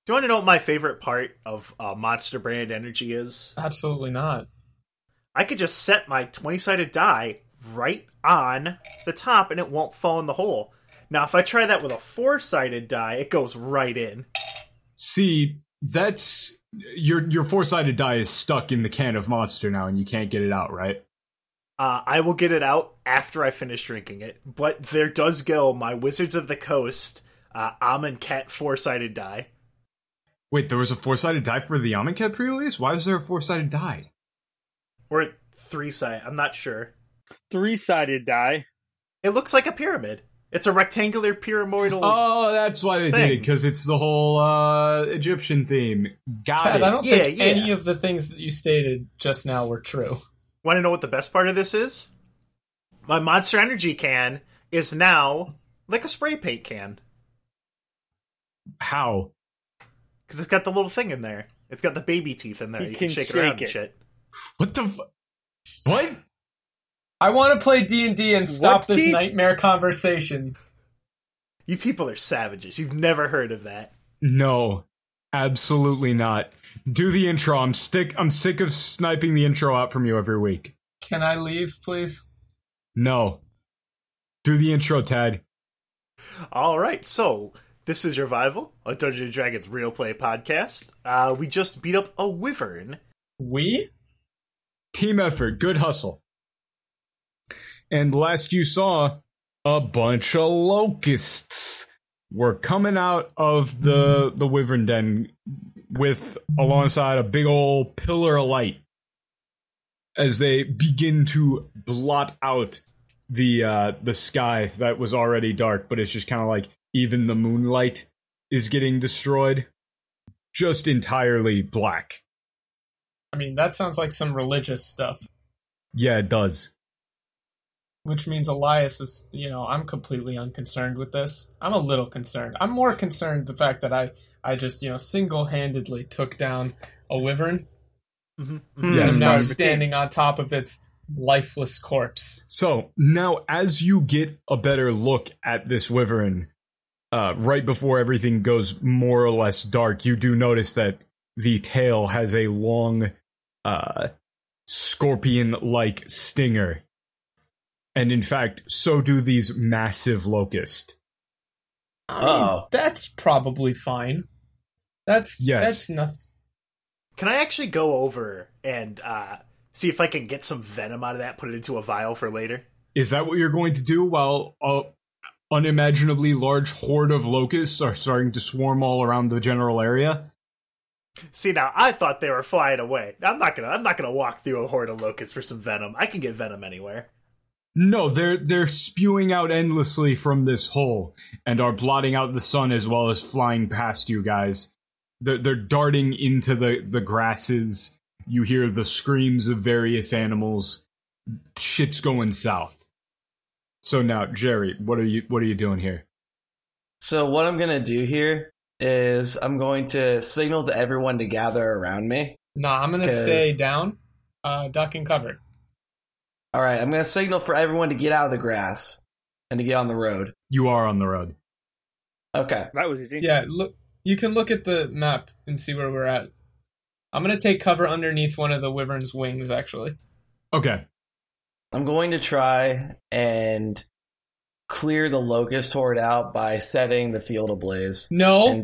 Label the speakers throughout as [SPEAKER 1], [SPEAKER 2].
[SPEAKER 1] Do you want to know what my favorite part of Monster Brand Energy is?
[SPEAKER 2] Absolutely not.
[SPEAKER 1] I could just set my 20-sided die right on the top and it won't fall in the hole. Now, if I try that with a 4-sided die, it goes right in.
[SPEAKER 3] See, that's... Your 4-sided die is stuck in the can of Monster now and you can't get it out, right?
[SPEAKER 1] I will get it out after I finish drinking it. But there does go my Wizards of the Coast Amonkhet 4-sided die.
[SPEAKER 3] Wait, there was a 4-sided die for the Amonkhet pre-release? Why was there a 4-sided die?
[SPEAKER 1] Or 3-sided, I'm not sure.
[SPEAKER 4] 3-sided die.
[SPEAKER 1] It looks like a pyramid. It's a rectangular pyramidal.
[SPEAKER 3] Oh, that's why they did it, because it's the whole Egyptian theme. Got
[SPEAKER 2] Ted,
[SPEAKER 3] it.
[SPEAKER 2] I don't think any of the things that you stated just now were true.
[SPEAKER 1] Want to know what the best part of this is? My Monster Energy can is now like a spray paint can.
[SPEAKER 3] How?
[SPEAKER 1] Because it's got the little thing in there. It's got the baby teeth in there. You can shake it around and shit.
[SPEAKER 3] What the What?
[SPEAKER 2] I want to play D&D and stop this nightmare conversation.
[SPEAKER 1] You people are savages. You've never heard of that.
[SPEAKER 3] No, absolutely not. Do the intro. I'm sick of sniping the intro out from you every week.
[SPEAKER 2] Can I leave, please?
[SPEAKER 3] No. Do the intro, Tad.
[SPEAKER 1] Alright, so this is Revival, a Dungeons & Dragons real play podcast. We just beat up a wyvern.
[SPEAKER 2] We?
[SPEAKER 3] Team effort. Good hustle. And last you saw, a bunch of locusts were coming out of the wyvern den with alongside a big old pillar of light as they begin to blot out the sky that was already dark, but it's just kind of like even the moonlight is getting destroyed. Just entirely black.
[SPEAKER 2] I mean, that sounds like some religious stuff.
[SPEAKER 3] Yeah, it does.
[SPEAKER 2] Which means Elias is, I'm completely unconcerned with this. I'm a little concerned. I'm more concerned the fact that I just, single-handedly took down a wyvern.
[SPEAKER 1] Mm-hmm.
[SPEAKER 3] Yes,
[SPEAKER 2] and now standing on top of its lifeless corpse.
[SPEAKER 3] So, now as you get a better look at this wyvern, right before everything goes more or less dark, you do notice that the tail has a long, scorpion-like stinger. And in fact, so do these massive locusts.
[SPEAKER 2] That's probably fine. That's nothing.
[SPEAKER 1] Can I actually go over and see if I can get some venom out of that, put it into a vial for later?
[SPEAKER 3] Is that what you're going to do while a unimaginably large horde of locusts are starting to swarm all around the general area?
[SPEAKER 1] See, now, I thought they were flying away. I'm not gonna walk through a horde of locusts for some venom. I can get venom anywhere.
[SPEAKER 3] No, they're spewing out endlessly from this hole and are blotting out the sun as well as flying past you guys. They're darting into the grasses. You hear the screams of various animals. Shit's going south. So now, Jerry, what are you doing here?
[SPEAKER 5] So what I'm gonna do here is I'm going to signal to everyone to gather around me.
[SPEAKER 2] Nah, I'm gonna stay down, duck and cover.
[SPEAKER 5] All right, I'm going to signal for everyone to get out of the grass and to get on the road.
[SPEAKER 3] You are on the road.
[SPEAKER 5] Okay.
[SPEAKER 4] That was easy.
[SPEAKER 2] Yeah, look. You can look at the map and see where we're at. I'm going to take cover underneath one of the wyvern's wings, actually.
[SPEAKER 3] Okay.
[SPEAKER 5] I'm going to try and clear the locust horde out by setting the field ablaze.
[SPEAKER 2] No.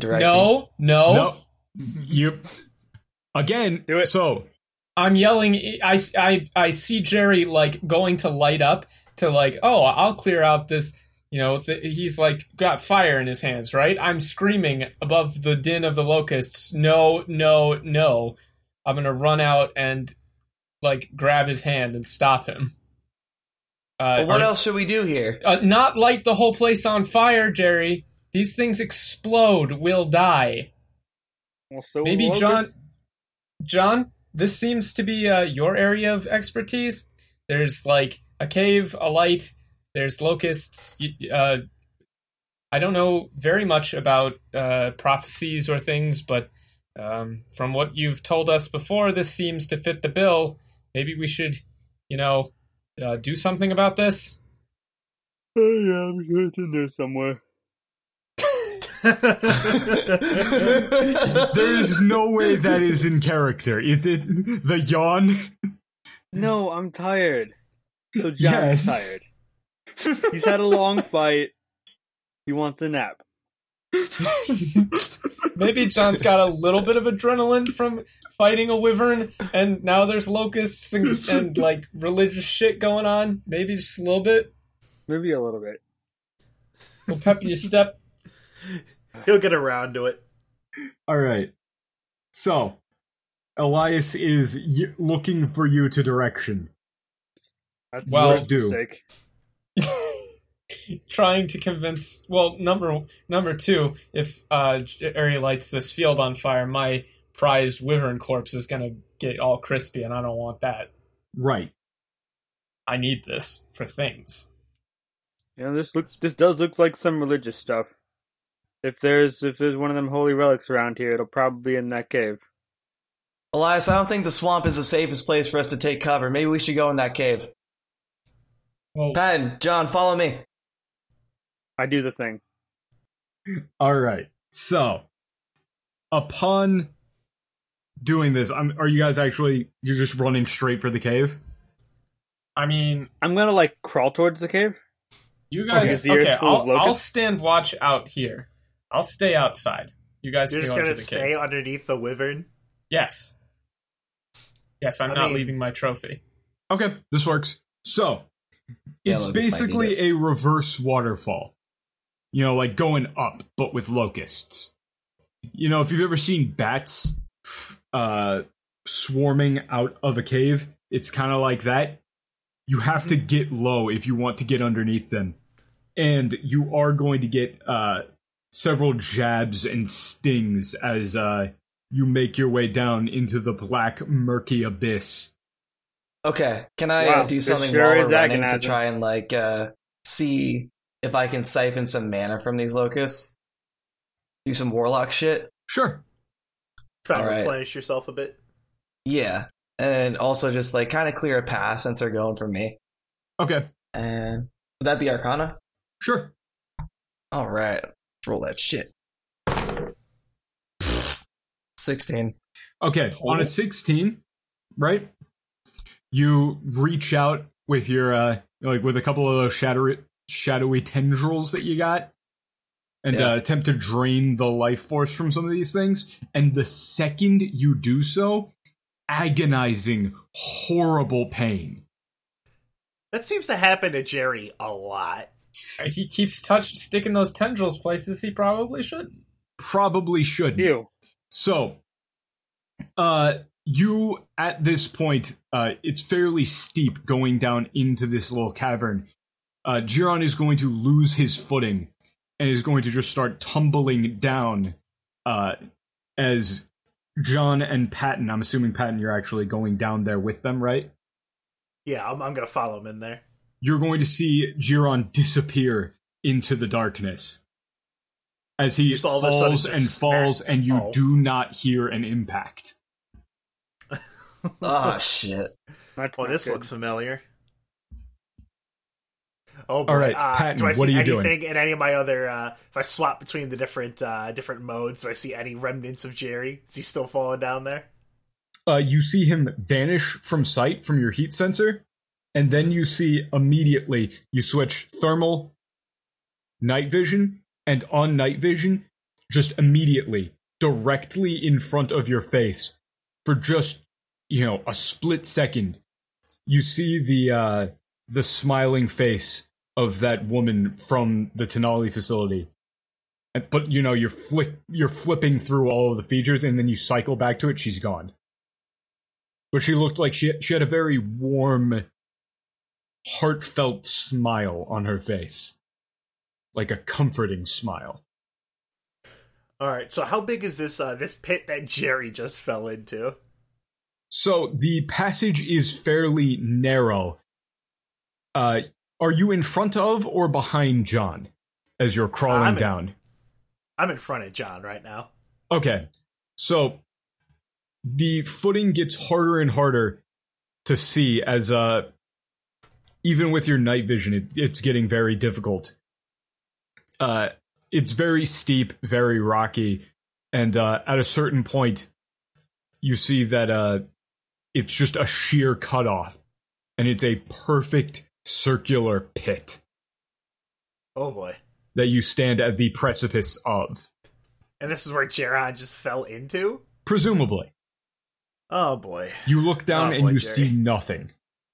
[SPEAKER 3] You... Again,
[SPEAKER 4] do it.
[SPEAKER 3] So...
[SPEAKER 2] I'm yelling. I see Jerry going to light up to I'll clear out this. He's got fire in his hands, right? I'm screaming above the din of the locusts. No, no, no! I'm gonna run out and grab his hand and stop him.
[SPEAKER 5] Well, what else should we do here?
[SPEAKER 2] Not light the whole place on fire, Jerry. These things explode. We'll die.
[SPEAKER 4] Well, so
[SPEAKER 2] maybe John. This seems to be your area of expertise. There's a cave, a light, there's locusts. I don't know very much about prophecies or things, but from what you've told us before, this seems to fit the bill. Maybe we should, do something about this?
[SPEAKER 4] Oh, yeah, I'm sure it's in there somewhere.
[SPEAKER 3] There's no way that is in character. Is it the yawn?
[SPEAKER 4] No, I'm tired. So John's
[SPEAKER 3] Yes.
[SPEAKER 4] tired. He's had a long fight. He wants a nap.
[SPEAKER 2] Maybe John's got a little bit of adrenaline from fighting a wyvern, and now there's locusts and like religious shit going on. Maybe just a little bit.
[SPEAKER 4] Maybe a little bit.
[SPEAKER 2] We'll pep you a step.
[SPEAKER 1] He'll get around to it.
[SPEAKER 3] All right. So, Elias is looking for you to direction.
[SPEAKER 4] That's
[SPEAKER 2] Well,
[SPEAKER 4] the worst
[SPEAKER 3] do.
[SPEAKER 4] mistake.
[SPEAKER 2] Trying to convince. Well, number two, if Ari lights this field on fire, my prized wyvern corpse is gonna get all crispy, and I don't want that.
[SPEAKER 3] Right.
[SPEAKER 2] I need this for things.
[SPEAKER 4] You know, this does look like some religious stuff. If there's one of them holy relics around here, it'll probably be in that cave.
[SPEAKER 5] Elias, I don't think the swamp is the safest place for us to take cover. Maybe we should go in that cave.
[SPEAKER 2] Well,
[SPEAKER 5] Patton, John, follow me.
[SPEAKER 4] I do the thing.
[SPEAKER 3] All right. So, upon doing this, are you guys actually, you're just running straight for the cave?
[SPEAKER 2] I mean,
[SPEAKER 4] I'm gonna like crawl towards the cave.
[SPEAKER 2] you guys.
[SPEAKER 4] Is the earth
[SPEAKER 2] Okay,
[SPEAKER 4] full of
[SPEAKER 2] I'll
[SPEAKER 4] locusts?
[SPEAKER 2] stand watch out here. I'll stay outside. You guys
[SPEAKER 1] You're
[SPEAKER 2] can
[SPEAKER 1] just
[SPEAKER 2] go into
[SPEAKER 1] gonna
[SPEAKER 2] the
[SPEAKER 1] stay
[SPEAKER 2] cave.
[SPEAKER 1] underneath the wyvern.
[SPEAKER 2] Yes. Yes, I'm
[SPEAKER 1] I
[SPEAKER 2] not
[SPEAKER 1] mean-
[SPEAKER 2] leaving my trophy.
[SPEAKER 3] Okay, this works. So,
[SPEAKER 5] Yeah,
[SPEAKER 3] it's
[SPEAKER 5] Locust might need
[SPEAKER 3] basically a reverse waterfall. You know, like going up, but with locusts. You know, if you've ever seen bats swarming out of a cave, it's kind of like that. You have to get low if you want to get underneath them. And you are going to get several jabs and stings as you make your way down into the black, murky abyss.
[SPEAKER 5] Okay, can I
[SPEAKER 4] Wow,
[SPEAKER 5] do
[SPEAKER 4] this
[SPEAKER 5] something
[SPEAKER 4] sure
[SPEAKER 5] while we're
[SPEAKER 4] is
[SPEAKER 5] running to
[SPEAKER 4] agonizing.
[SPEAKER 5] try and see if I can siphon some mana from these locusts? Do some warlock shit?
[SPEAKER 3] Sure.
[SPEAKER 1] Try and
[SPEAKER 5] All right.
[SPEAKER 1] replenish yourself a bit.
[SPEAKER 5] Yeah, and also just kind of clear a path since they're going for me.
[SPEAKER 3] Okay.
[SPEAKER 5] And would that be Arcana?
[SPEAKER 3] Sure.
[SPEAKER 5] All right, let's roll that shit. 16.
[SPEAKER 3] Okay, on a 16, right? You reach out with your with a couple of those shadowy tendrils that you got, and
[SPEAKER 5] Yeah.
[SPEAKER 3] attempt to drain the life force from some of these things. And the second you do so, agonizing, horrible pain.
[SPEAKER 1] That seems to happen to Jerry a lot.
[SPEAKER 2] He keeps sticking those tendrils places he probably shouldn't.
[SPEAKER 3] Probably shouldn't.
[SPEAKER 4] Ew.
[SPEAKER 3] So, you, at this point, it's fairly steep going down into this little cavern. Giron is going to lose his footing and is going to just start tumbling down as John and Patton, I'm assuming, Patton, you're actually going down there with them, right?
[SPEAKER 1] Yeah, I'm gonna follow him in there.
[SPEAKER 3] You're going to see Giron disappear into the darkness as he
[SPEAKER 1] Just all of a sudden
[SPEAKER 3] falls
[SPEAKER 1] just
[SPEAKER 3] and falls,
[SPEAKER 1] smack.
[SPEAKER 3] and you
[SPEAKER 1] Oh.
[SPEAKER 3] do not hear an impact.
[SPEAKER 5] Oh, shit.
[SPEAKER 4] That's
[SPEAKER 1] Well,
[SPEAKER 4] not
[SPEAKER 1] this
[SPEAKER 4] good.
[SPEAKER 1] looks familiar. Oh boy.
[SPEAKER 3] All right, Patton,
[SPEAKER 1] do I see
[SPEAKER 3] what are you
[SPEAKER 1] anything
[SPEAKER 3] doing?
[SPEAKER 1] in any of my other if I swap between the different modes, do I see any remnants of Jerry? Is he still falling down there?
[SPEAKER 3] You see him vanish from sight from your heat sensor, and then you see immediately you switch thermal, night vision, and on night vision, just immediately, directly in front of your face, for just, a split second, you see the smiling face of that woman from the Tenali facility. But you're flipping through all of the features, and then you cycle back to it. She's gone. But she looked like she had a very warm, heartfelt smile on her face. Like a comforting smile.
[SPEAKER 1] All right. So how big is this this pit that Jerry just fell into?
[SPEAKER 3] So the passage is fairly narrow. Are you in front of or behind John as you're crawling down?
[SPEAKER 1] I'm in front of John right now.
[SPEAKER 3] Okay. So the footing gets harder and harder to see as even with your night vision, it's getting very difficult. It's very steep, very rocky, and at a certain point, you see that it's just a sheer cutoff, and it's a perfect circular pit
[SPEAKER 1] Oh boy.
[SPEAKER 3] that you stand at the precipice of.
[SPEAKER 1] And this is where Geron just fell into?
[SPEAKER 3] Presumably.
[SPEAKER 1] Oh boy.
[SPEAKER 3] You look down
[SPEAKER 1] Oh,
[SPEAKER 3] and
[SPEAKER 1] boy,
[SPEAKER 3] you
[SPEAKER 1] Jerry.
[SPEAKER 3] see nothing.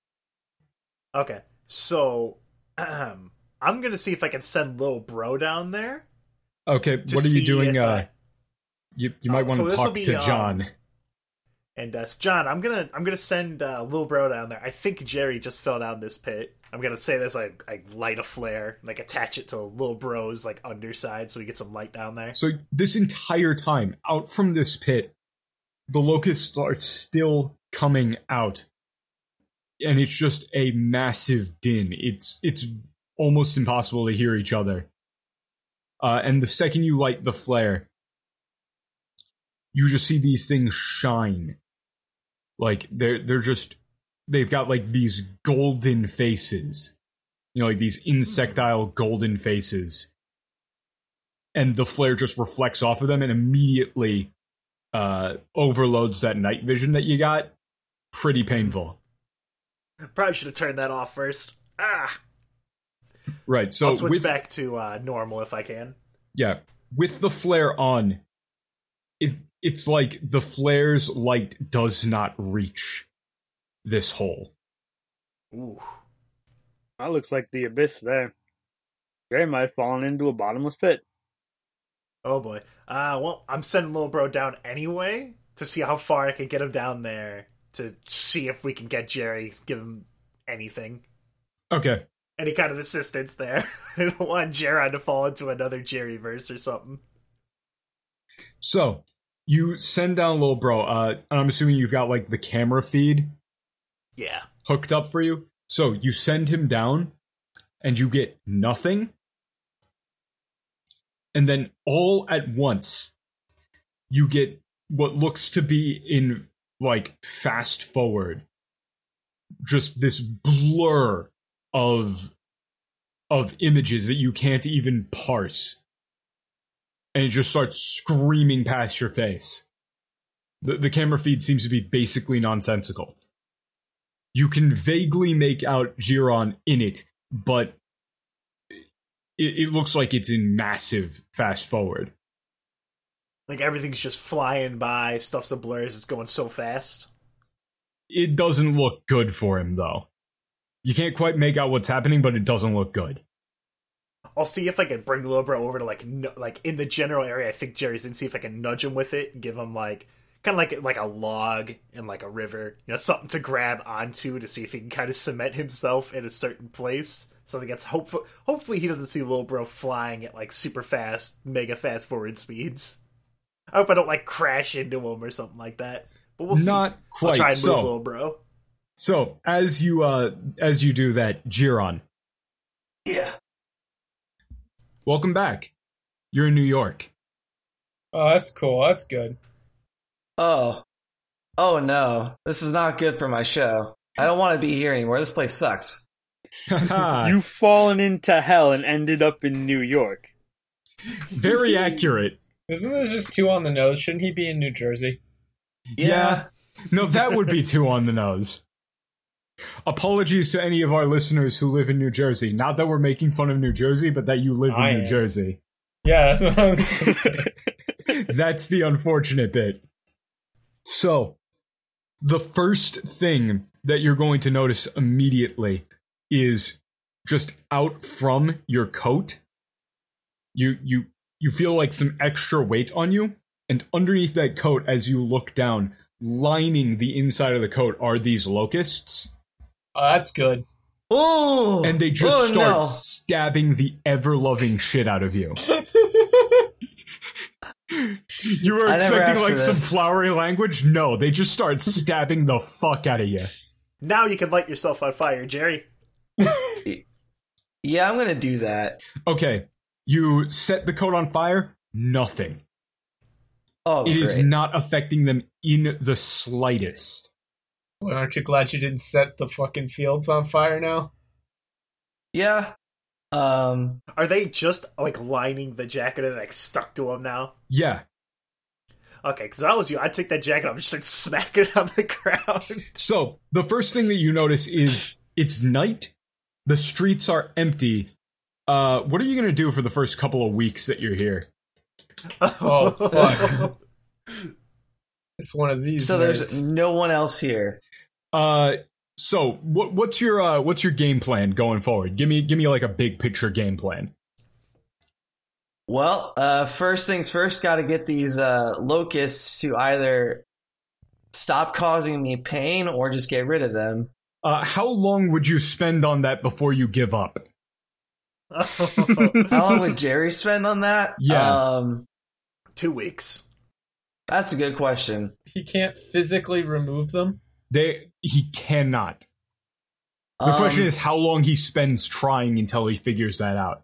[SPEAKER 1] Okay. So, I'm gonna see if I can send Lil Bro down there.
[SPEAKER 3] Okay,
[SPEAKER 1] to
[SPEAKER 3] what are you
[SPEAKER 1] see
[SPEAKER 3] doing?
[SPEAKER 1] if
[SPEAKER 3] You might want
[SPEAKER 1] so
[SPEAKER 3] to
[SPEAKER 1] this'll
[SPEAKER 3] talk
[SPEAKER 1] be,
[SPEAKER 3] to John.
[SPEAKER 1] And John, I'm gonna send Lil Bro down there. I think Jerry just fell down this pit. I'm gonna say this, like light a flare, like attach it to Lil Bro's like underside, so we get some light down there.
[SPEAKER 3] So this entire time, out from this pit, the locusts are still coming out. And it's just a massive din. It's almost impossible to hear each other. And the second you light the flare, you just see these things shine. Like they've got like these golden faces. You know, like these insectile golden faces. And the flare just reflects off of them and immediately overloads that night vision that you got. Pretty painful.
[SPEAKER 1] Probably should have turned that off first.
[SPEAKER 3] Right, so
[SPEAKER 1] I'll switch back to normal if I can.
[SPEAKER 3] Yeah, with the flare on, it's like the flare's light does not reach this hole.
[SPEAKER 1] Ooh.
[SPEAKER 4] That looks like the abyss there. Jerry might have fallen into a bottomless pit.
[SPEAKER 1] Oh boy. Well, I'm sending Lil Bro down anyway to see how far I can get him down there to see if we can get Jerry, give him anything.
[SPEAKER 3] Okay.
[SPEAKER 1] Any kind of assistance there. I don't want Geron to fall into another Jerry verse or something.
[SPEAKER 3] So, you send down Lil Bro, and I'm assuming you've got, like, the camera feed
[SPEAKER 1] Yeah.
[SPEAKER 3] hooked up for you. So, you send him down, and you get nothing. And then, all at once, you get what looks to be in, like, fast forward. Just this blur of images that you can't even parse. And it just starts screaming past your face. The camera feed seems to be basically nonsensical. You can vaguely make out Geron in it, but it looks like it's in massive fast forward.
[SPEAKER 1] Like everything's just flying by, stuff's a blurs, it's going so fast.
[SPEAKER 3] It doesn't look good for him, though. You can't quite make out what's happening, but it doesn't look good.
[SPEAKER 1] I'll see if I can bring Lil Bro over to like in the general area I think Jerry's in, see if I can nudge him with it and give him like kind of like a log and like a river, you know, something to grab onto to see if he can kind of cement himself in a certain place. Something that's hopefully he doesn't see Lil Bro flying at like super fast, mega fast forward speeds. I hope I don't like crash into him or something like that. But we'll see.
[SPEAKER 3] Not quite.
[SPEAKER 1] I'll try and move
[SPEAKER 3] So,
[SPEAKER 1] Lil Bro.
[SPEAKER 3] So, as you do that, Geron,
[SPEAKER 5] Yeah.
[SPEAKER 3] welcome back. You're in New York.
[SPEAKER 2] Oh, that's cool. That's good.
[SPEAKER 5] Oh. Oh no. This is not good for my show. I don't want to be here anymore. This place sucks.
[SPEAKER 4] You've fallen into hell and ended up in New York.
[SPEAKER 3] Very accurate.
[SPEAKER 2] Isn't this just too on the nose? Shouldn't he be in New Jersey?
[SPEAKER 3] Yeah. No, that would be too on the nose. Apologies to any of our listeners who live in New Jersey. Not that we're making fun of New Jersey, but that you live
[SPEAKER 2] I
[SPEAKER 3] in New
[SPEAKER 2] am.
[SPEAKER 3] Jersey.
[SPEAKER 2] Yeah, that's what I was going to say.
[SPEAKER 3] That's the unfortunate bit. So, the first thing that you're going to notice immediately is just out from your coat. You feel like some extra weight on you, and underneath that coat, as you look down, lining the inside of the coat are these locusts,
[SPEAKER 2] Oh, that's good.
[SPEAKER 5] Oh.
[SPEAKER 3] and they just
[SPEAKER 5] Oh,
[SPEAKER 3] start
[SPEAKER 5] no.
[SPEAKER 3] stabbing the ever-loving shit out of you. You were
[SPEAKER 5] I never
[SPEAKER 3] expecting
[SPEAKER 5] asked
[SPEAKER 3] like
[SPEAKER 5] for
[SPEAKER 3] some
[SPEAKER 5] this.
[SPEAKER 3] flowery language? No, they just start stabbing the fuck out of you.
[SPEAKER 1] Now you can light yourself on fire, Jerry.
[SPEAKER 5] Yeah, I'm gonna do that.
[SPEAKER 3] Okay, you set the coat on fire, nothing.
[SPEAKER 5] Oh,
[SPEAKER 3] It is
[SPEAKER 5] great.
[SPEAKER 3] not affecting them in the slightest.
[SPEAKER 2] Well, aren't you glad you didn't set the fucking fields on fire now?
[SPEAKER 5] Yeah.
[SPEAKER 1] Are they just like lining the jacket and like stuck to him now?
[SPEAKER 3] Yeah.
[SPEAKER 1] Okay, because if I was you, I'd take that jacket off and just start smacking it on the ground.
[SPEAKER 3] So the first thing that you notice is it's night. The streets are empty. What are you gonna do for the first couple of weeks that you're here?
[SPEAKER 2] Oh, fuck. It's one of these.
[SPEAKER 5] So there's
[SPEAKER 2] nights.
[SPEAKER 5] no one else here.
[SPEAKER 3] So what's your game plan going forward? Give me like a big picture game plan.
[SPEAKER 5] Well, first things first, got to get these locusts to either stop causing me pain or just get rid of them.
[SPEAKER 3] How long would you spend on that before you give up?
[SPEAKER 5] How long would Jerry spend on that?
[SPEAKER 3] Yeah.
[SPEAKER 1] 2 weeks.
[SPEAKER 5] That's a good question.
[SPEAKER 2] He can't physically remove them.
[SPEAKER 3] He cannot. The question is how long he spends trying until he figures that out.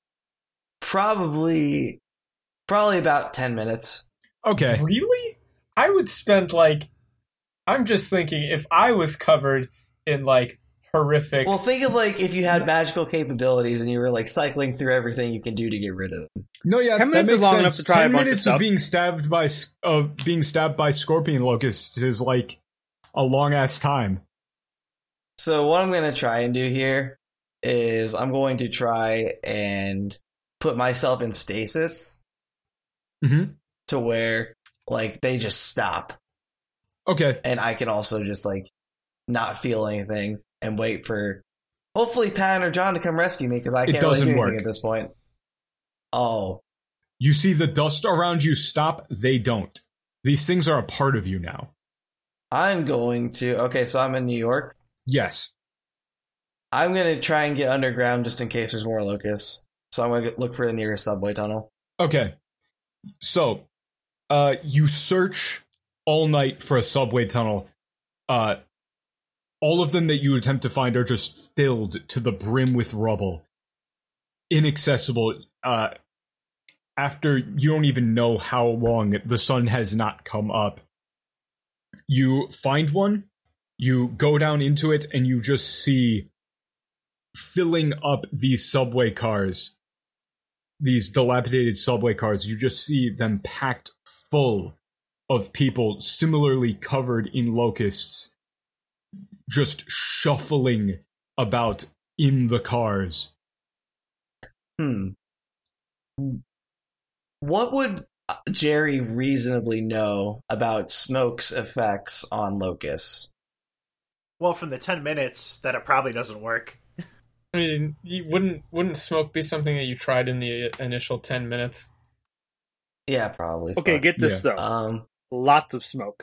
[SPEAKER 5] Probably about 10 minutes.
[SPEAKER 3] Okay.
[SPEAKER 2] Really? I would spend I'm just thinking if I was covered in horrific.
[SPEAKER 5] Well, think of if you had magical capabilities and you were cycling through everything you can do to get rid of them.
[SPEAKER 3] No, yeah,
[SPEAKER 4] 10
[SPEAKER 3] that
[SPEAKER 4] minutes is
[SPEAKER 3] makes
[SPEAKER 4] long
[SPEAKER 3] sense.
[SPEAKER 4] enough to try
[SPEAKER 3] 10
[SPEAKER 4] a bunch of
[SPEAKER 3] minutes
[SPEAKER 4] stuff.
[SPEAKER 3] being stabbed by scorpion locusts is like a long ass time.
[SPEAKER 5] So what I'm going to try and do here is I'm going to try and put myself in stasis
[SPEAKER 3] Mm-hmm.
[SPEAKER 5] to where they just stop.
[SPEAKER 3] Okay.
[SPEAKER 5] And I can also just not feel anything and wait for hopefully Pat or John to come rescue me because I can't really
[SPEAKER 3] doesn't
[SPEAKER 5] do anything
[SPEAKER 3] work.
[SPEAKER 5] at this point. Oh,
[SPEAKER 3] You see the dust around you stop, they don't. These things are a part of you now.
[SPEAKER 5] I'm going to. Okay, so I'm in New York.
[SPEAKER 3] Yes.
[SPEAKER 5] I'm going to try and get underground just in case there's more locusts. So I'm going to look for the nearest subway tunnel.
[SPEAKER 3] Okay. So, you search all night for a subway tunnel. All of them that you attempt to find are just filled to the brim with rubble. Inaccessible. After you don't even know how long the sun has not come up. You find one, you go down into it, and you just see filling up these subway cars, these dilapidated subway cars, you just see them packed full of people similarly covered in locusts, just shuffling about in the cars.
[SPEAKER 5] What would Jerry reasonably know about smoke's effects on locusts?
[SPEAKER 1] Well, from the 10 minutes, that it probably doesn't work.
[SPEAKER 2] I mean, you wouldn't smoke be something that you tried in the initial 10 minutes?
[SPEAKER 5] Yeah, probably.
[SPEAKER 4] Okay,
[SPEAKER 5] Fuck.
[SPEAKER 4] get this though. Lots of smoke.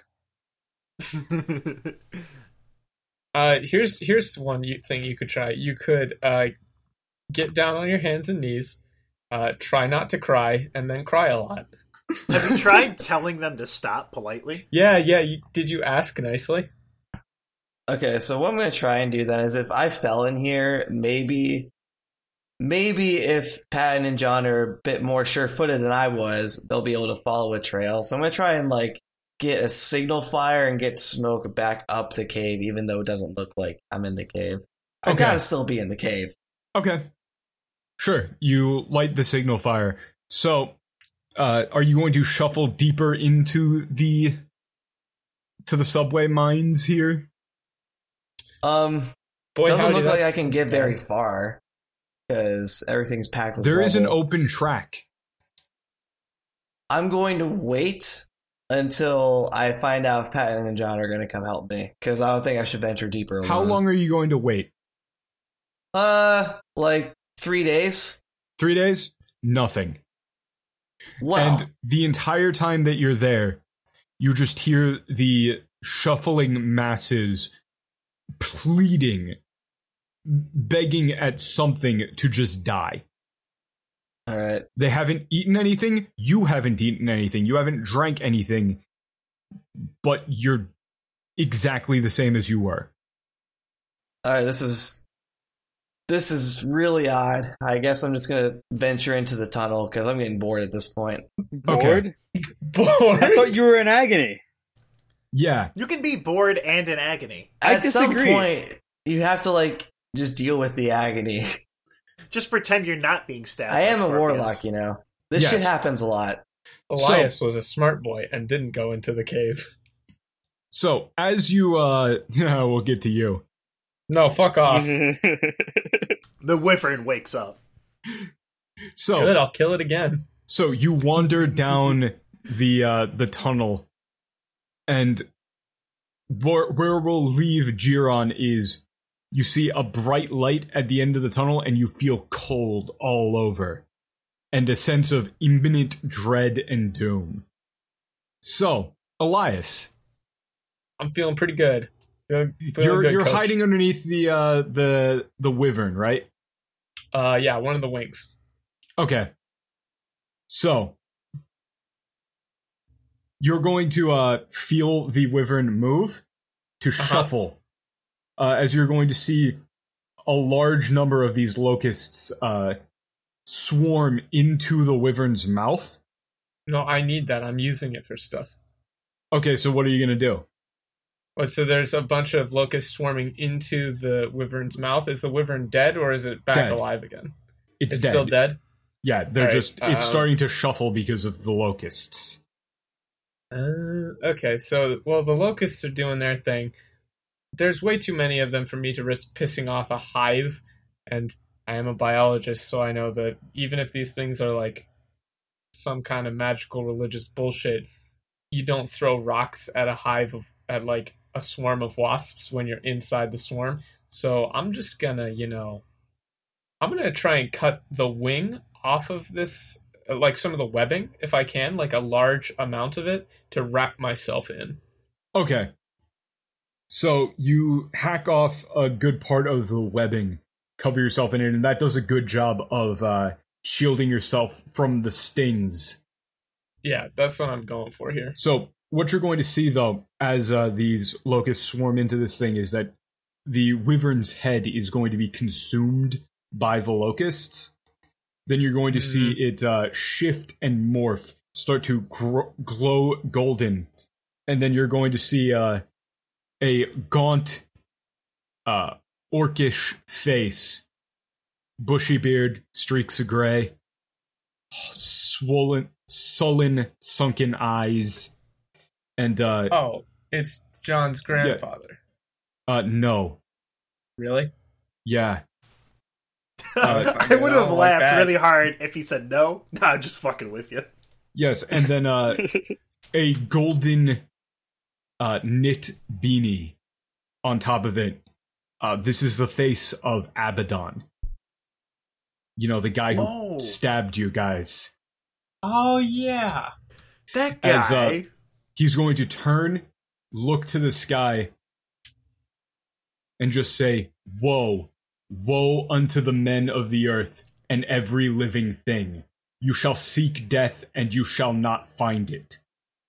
[SPEAKER 2] Here's one thing you could try. You could get down on your hands and knees, try not to cry, and then cry a lot.
[SPEAKER 1] Have you tried telling them to stop politely?
[SPEAKER 2] Yeah. Did you ask nicely?
[SPEAKER 5] Okay, so what I'm going to try and do then is if I fell in here, maybe if Patton and John are a bit more sure-footed than I was, they'll be able to follow a trail. So I'm going to try and get a signal fire and get smoke back up the cave, even though it doesn't look like I'm in the cave. I
[SPEAKER 3] Okay.
[SPEAKER 5] gotta still be in the cave.
[SPEAKER 3] Okay. Sure, you light the signal fire. So, are you going to shuffle deeper into the subway mines here?
[SPEAKER 2] Boy,
[SPEAKER 5] Doesn't
[SPEAKER 2] howdy,
[SPEAKER 5] look like I
[SPEAKER 2] that's-
[SPEAKER 5] can get very far because everything's packed with
[SPEAKER 3] There is an
[SPEAKER 5] rubble.
[SPEAKER 3] open track.
[SPEAKER 5] I'm going to wait until I find out if Patton and John are going to come help me because I don't think I should venture deeper.
[SPEAKER 3] How
[SPEAKER 5] alone.
[SPEAKER 3] long are you going to wait?
[SPEAKER 5] 3 days.
[SPEAKER 3] 3 days? Nothing.
[SPEAKER 5] Wow.
[SPEAKER 3] And the entire time that you're there, you just hear the shuffling masses pleading, begging at something to just die.
[SPEAKER 5] All right.
[SPEAKER 3] They haven't eaten anything. You haven't eaten anything. You haven't drank anything. But you're exactly the same as you were.
[SPEAKER 5] All right. This is really odd. I guess I'm just gonna venture into the tunnel because I'm getting bored at this point.
[SPEAKER 4] Bored?
[SPEAKER 2] Bored?
[SPEAKER 4] I thought you were in agony.
[SPEAKER 3] Yeah.
[SPEAKER 1] You can be bored and in agony.
[SPEAKER 4] I
[SPEAKER 5] At some
[SPEAKER 4] disagree.
[SPEAKER 5] point, you have to just deal with the agony.
[SPEAKER 1] Just pretend you're not being stabbed.
[SPEAKER 5] I
[SPEAKER 1] by
[SPEAKER 5] am a
[SPEAKER 1] scorpions.
[SPEAKER 5] warlock, you know. This
[SPEAKER 3] Yes.
[SPEAKER 5] shit happens a lot.
[SPEAKER 2] Elias was a smart boy and didn't go into the cave.
[SPEAKER 3] So, as you, we'll get to you.
[SPEAKER 2] No, fuck off.
[SPEAKER 1] The wyvern wakes up.
[SPEAKER 3] So,
[SPEAKER 2] Good, I'll kill it again.
[SPEAKER 3] So you wander down the tunnel, and where we'll leave Giron is you see a bright light at the end of the tunnel, and you feel cold all over, and a sense of imminent dread and doom. So, Elias,
[SPEAKER 2] I'm feeling pretty good. Feeling
[SPEAKER 3] you're
[SPEAKER 2] good, Coach.
[SPEAKER 3] hiding underneath the wyvern, right?
[SPEAKER 2] Yeah, one of the wings.
[SPEAKER 3] Okay. So, you're going to feel the wyvern move to shuffle, as you're going to see a large number of these locusts swarm into the wyvern's mouth.
[SPEAKER 2] No, I need that. I'm using it for stuff.
[SPEAKER 3] Okay, so what are you going to do?
[SPEAKER 2] What, so there's a bunch of locusts swarming into the wyvern's mouth. Is the wyvern dead, or is it back
[SPEAKER 3] Dead.
[SPEAKER 2] alive again?
[SPEAKER 3] It's
[SPEAKER 2] Still dead?
[SPEAKER 3] Yeah, they're
[SPEAKER 2] All right,
[SPEAKER 3] just, it's starting to shuffle because of the locusts.
[SPEAKER 2] Okay, so, well, the locusts are doing their thing. There's way too many of them for me to risk pissing off a hive, and I am a biologist, so I know that even if these things are like some kind of magical religious bullshit, you don't throw rocks at a hive at like a swarm of wasps when you're inside the swarm. So I'm just gonna, I'm gonna try and cut the wing off of this, like some of the webbing, if I can, like a large amount of it, to wrap myself in.
[SPEAKER 3] Okay. So you hack off a good part of the webbing, cover yourself in it, and that does a good job of shielding yourself from the stings.
[SPEAKER 2] Yeah, that's what I'm going for here.
[SPEAKER 3] So what you're going to see, though, as these locusts swarm into this thing, is that the wyvern's head is going to be consumed by the locusts. Then you're going to see it shift and morph, start to glow golden. And then you're going to see a gaunt, orcish face, bushy beard, streaks of gray, swollen, sullen, sunken eyes, and
[SPEAKER 2] Oh, it's John's grandfather.
[SPEAKER 3] no,
[SPEAKER 2] Really?
[SPEAKER 3] yeah,
[SPEAKER 1] I would have
[SPEAKER 2] like
[SPEAKER 1] laughed
[SPEAKER 2] that.
[SPEAKER 1] really hard if he said no. No, I'm just fucking with you.
[SPEAKER 3] yes, and then a golden knit beanie on top of it. This is the face of Abaddon. You know, the guy who
[SPEAKER 1] Whoa.
[SPEAKER 3] stabbed you guys.
[SPEAKER 2] Oh, yeah.
[SPEAKER 1] That
[SPEAKER 3] As,
[SPEAKER 1] guy.
[SPEAKER 3] He's going to turn, look to the sky, and just say, "Woe, woe unto the men of the earth and every living thing. You shall seek death, and you shall not find it."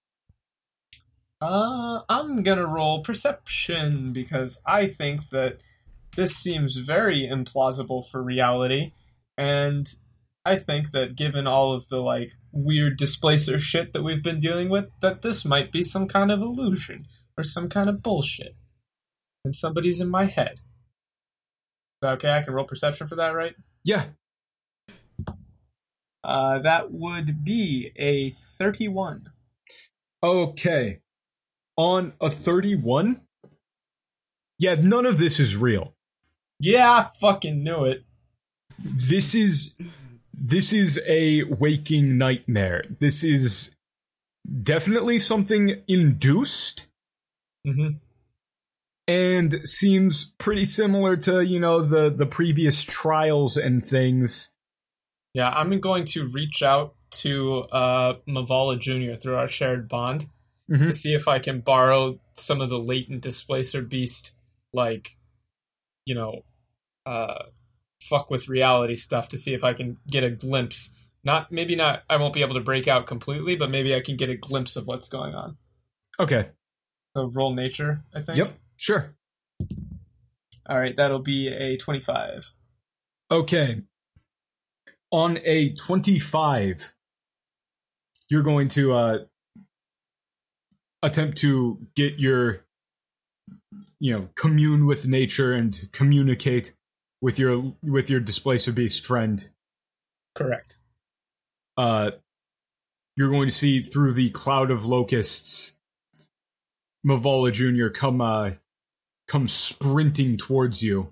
[SPEAKER 2] I'm gonna roll perception because I think that this seems very implausible for reality, and I think that given all of the like weird displacer shit that we've been dealing with, that this might be some kind of illusion or some kind of bullshit, and somebody's in my head. Is that okay? I can roll perception for that, right?
[SPEAKER 3] Yeah.
[SPEAKER 2] That would be a 31.
[SPEAKER 3] Okay. On a 31? Yeah, none of this is real.
[SPEAKER 2] Yeah, I fucking knew it.
[SPEAKER 3] This is a waking nightmare. This is definitely something induced
[SPEAKER 2] Mm-hmm.
[SPEAKER 3] and seems pretty similar to, the previous trials and things.
[SPEAKER 2] Yeah, I'm going to reach out to Mavala Jr. through our shared bond to see if I can borrow some of the latent displacer beast, like, fuck with reality stuff to see if I can get a glimpse. Maybe not, I won't be able to break out completely, but maybe I can get a glimpse of what's going on.
[SPEAKER 3] Okay.
[SPEAKER 2] So roll nature, I think.
[SPEAKER 3] Yep, sure.
[SPEAKER 2] All right, that'll be a 25.
[SPEAKER 3] Okay. On a 25, you're going to attempt to get your, commune with nature and communicate with your displacer beast friend.
[SPEAKER 2] Correct.
[SPEAKER 3] You're going to see through the cloud of locusts, Mavala Jr. come sprinting towards you.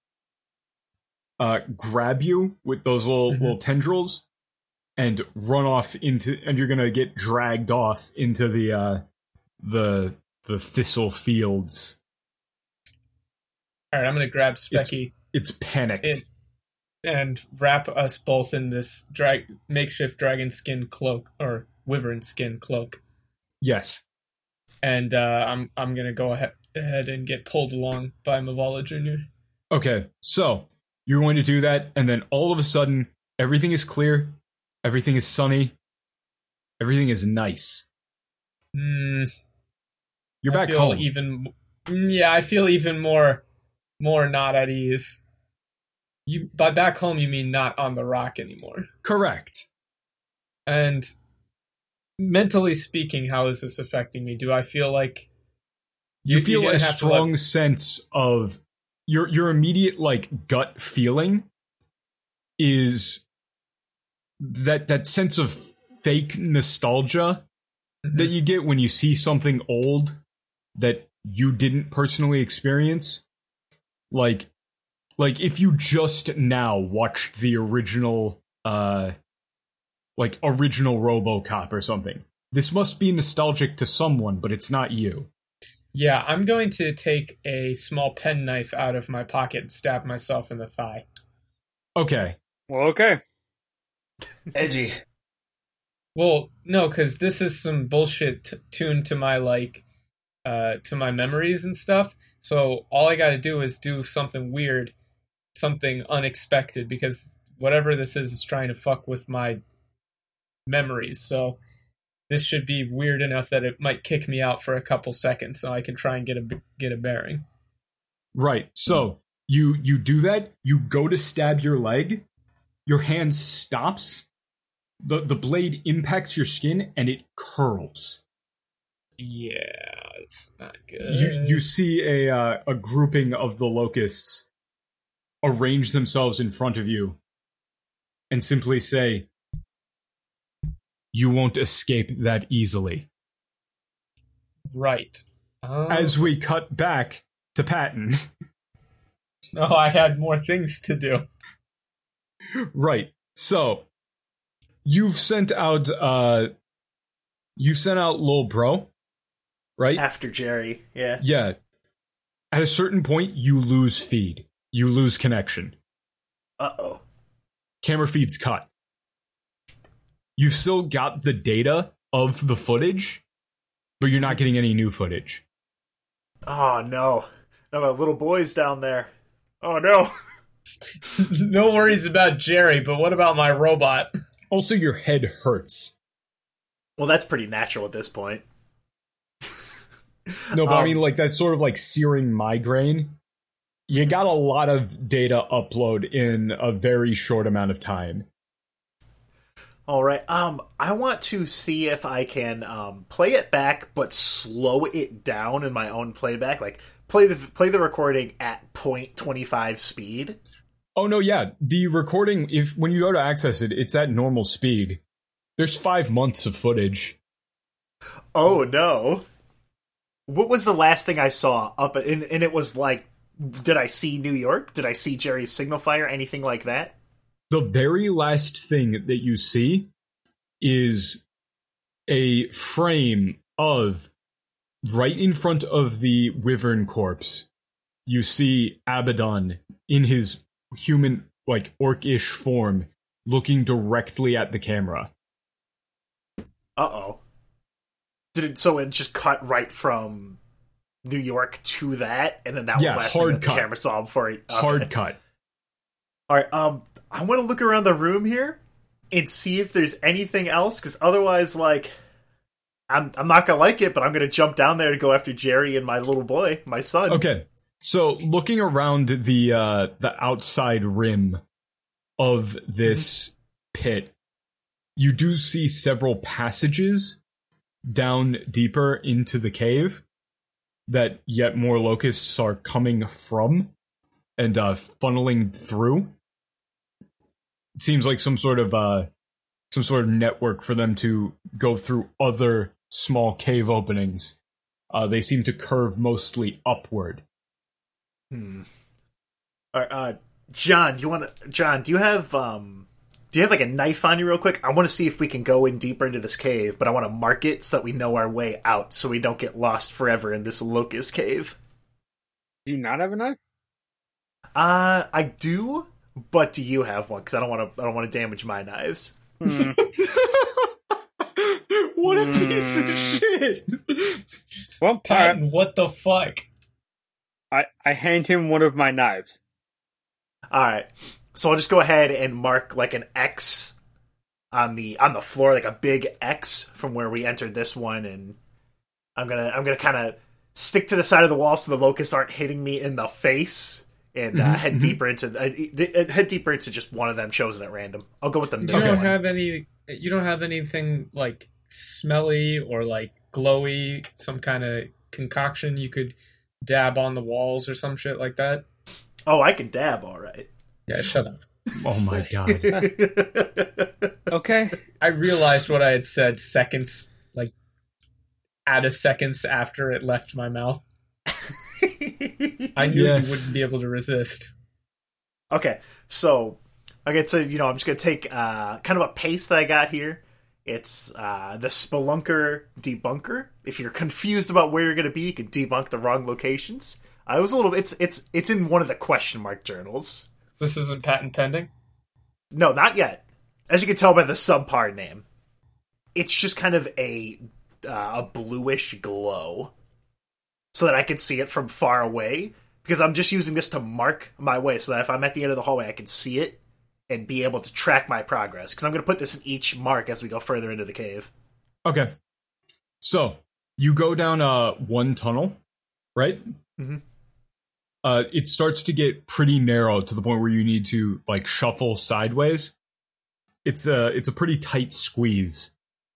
[SPEAKER 3] Grab you with those little tendrils and run off and you're gonna get dragged off into the thistle fields.
[SPEAKER 2] All right, I'm gonna grab Specky.
[SPEAKER 3] It's panicked.
[SPEAKER 2] And wrap us both in this makeshift dragon skin cloak or wyvern skin cloak.
[SPEAKER 3] Yes.
[SPEAKER 2] And I'm gonna go ahead and get pulled along by Mavala Jr.
[SPEAKER 3] Okay, so you're going to do that, and then all of a sudden, everything is clear, everything is sunny, everything is nice. You're back home.
[SPEAKER 2] I feel even more not at ease. By back home, you mean not on the rock anymore.
[SPEAKER 3] Correct.
[SPEAKER 2] And mentally speaking, how is this affecting me? Do I feel like
[SPEAKER 3] you feel a strong sense of your immediate gut feeling is that sense of fake nostalgia that you get when you see something old that you didn't personally experience? Like if you just now watched the original original RoboCop or something. This must be nostalgic to someone, but it's not you.
[SPEAKER 2] Yeah, I'm going to take a small penknife out of my pocket and stab myself in the thigh.
[SPEAKER 3] Okay.
[SPEAKER 4] Well, okay.
[SPEAKER 5] Edgy.
[SPEAKER 2] Well, no, because this is some bullshit tuned to my to my memories and stuff. So all I got to do is do something weird, something unexpected, because whatever this is trying to fuck with my memories. So this should be weird enough that it might kick me out for a couple seconds, so I can try and get a bearing.
[SPEAKER 3] Right. So you do that. You go to stab your leg. Your hand stops. The blade impacts your skin and it curls.
[SPEAKER 2] Yeah, it's not good.
[SPEAKER 3] You see a grouping of the locusts arrange themselves in front of you and simply say, "You won't escape that easily."
[SPEAKER 2] Right.
[SPEAKER 3] As we cut back to Patton.
[SPEAKER 2] Oh, I had more things to do.
[SPEAKER 3] Right. So you've sent out Lil Bro, right?
[SPEAKER 1] After Jerry, yeah.
[SPEAKER 3] Yeah. At a certain point, you lose feed. You lose connection.
[SPEAKER 1] Uh-oh.
[SPEAKER 3] Camera feed's cut. You've still got the data of the footage, but you're not getting any new footage.
[SPEAKER 1] Oh, no. No, my little boy's down there. Oh, no.
[SPEAKER 2] No worries about Jerry, but what about my robot?
[SPEAKER 3] Also, your head hurts.
[SPEAKER 1] Well, that's pretty natural at this point.
[SPEAKER 3] No, but I mean, that's sort of searing migraine. You got a lot of data upload in a very short amount of time.
[SPEAKER 1] All right. I want to see if I can play it back, but slow it down in my own playback. Play the recording at 0.25 speed.
[SPEAKER 3] Oh no, yeah. The recording, when you go to access it, it's at normal speed. There's 5 months of footage.
[SPEAKER 1] Oh no. What was the last thing I saw up and it was did I see New York? Did I see Jerry's signal fire? Anything like that?
[SPEAKER 3] The very last thing that you see is a frame of, right in front of the wyvern corpse, you see Abaddon in his human, orc-ish form, looking directly at the camera.
[SPEAKER 1] Uh-oh. So it just cut right from New York to that, and then that was the last thing that the camera saw before he... Okay.
[SPEAKER 3] Hard cut.
[SPEAKER 1] Alright, I want to look around the room here and see if there's anything else, because otherwise, I'm not gonna like it, but I'm gonna jump down there to go after Jerry and my little boy, my son.
[SPEAKER 3] Okay, so looking around the outside rim of this pit, you do see several passages down deeper into the cave that yet more locusts are coming from. and funneling through. It seems like some sort of network for them to go through other small cave openings. They seem to curve mostly upward.
[SPEAKER 1] All right, John, do you have like a knife on you real quick? I want to see if we can go in deeper into this cave, but I want to mark it so that we know our way out, so we don't get lost forever in this locust cave.
[SPEAKER 4] Do you not have a knife?
[SPEAKER 1] I do, but do you have one? Because I don't want to damage my knives.
[SPEAKER 3] What a piece of shit!
[SPEAKER 4] Well,
[SPEAKER 2] Patton, what the fuck?
[SPEAKER 4] I hand him one of my knives.
[SPEAKER 1] All right, so I'll just go ahead and mark like an X on the floor, like a big X from where we entered this one, and I'm gonna kind of stick to the side of the wall so the locusts aren't hitting me in the face, and head deeper into just one of them chosen at random. I'll go with the middle one.
[SPEAKER 2] You don't have anything like smelly or like glowy, some kind of concoction you could dab on the walls or some shit like that?
[SPEAKER 1] Oh, I can dab, all right.
[SPEAKER 2] Yeah, shut up.
[SPEAKER 3] Oh my god.
[SPEAKER 4] Okay.
[SPEAKER 2] I realized what I had said seconds after it left my mouth. I knew you wouldn't be able to resist.
[SPEAKER 1] Okay, so I'm just going to take kind of a paste that I got here. It's the Spelunker Debunker. If you're confused about where you're going to be, you can debunk the wrong locations. It's in one of the question mark journals.
[SPEAKER 2] This isn't patent pending?
[SPEAKER 1] No, not yet. As you can tell by the subpar name, it's just kind of a bluish glow, so that I can see it from far away. Because I'm just using this to mark my way, so that if I'm at the end of the hallway, I can see it and be able to track my progress. Because I'm going to put this in each mark as we go further into the cave.
[SPEAKER 3] Okay. So, you go down one tunnel, right?
[SPEAKER 1] Mm-hmm.
[SPEAKER 3] It starts to get pretty narrow to the point where you need to, like, shuffle sideways. It's a pretty tight squeeze.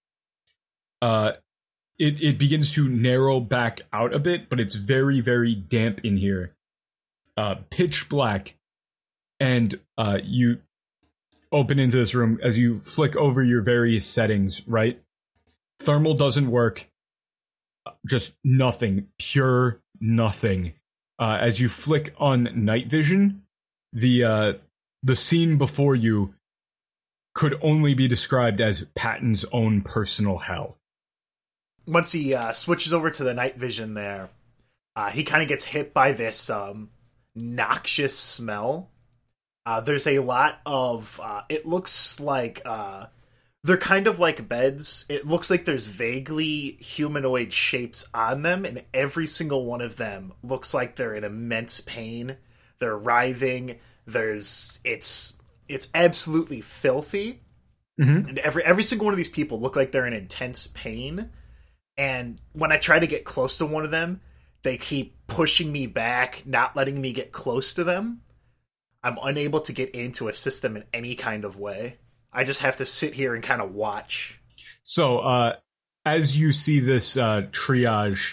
[SPEAKER 3] It begins to narrow back out a bit, but it's very, very damp in here. Pitch black. And you open into this room as you flick over your various settings, right? Thermal doesn't work. Just nothing. Pure nothing. As you flick on night vision, the scene before you could only be described as Patton's own personal hell.
[SPEAKER 1] Once he switches over to the night vision there, he kind of gets hit by this noxious smell. There's a lot of... it looks like... they're kind of like beds. It looks like there's vaguely humanoid shapes on them, and every single one of them looks like they're in immense pain. They're writhing. It's absolutely filthy. Mm-hmm. And every single one of these people look like they're in intense pain. And when I try to get close to one of them, they keep pushing me back, not letting me get close to them. I'm unable to get in to assist them in any kind of way. I just have to sit here and kind of watch.
[SPEAKER 3] So, as you see this triage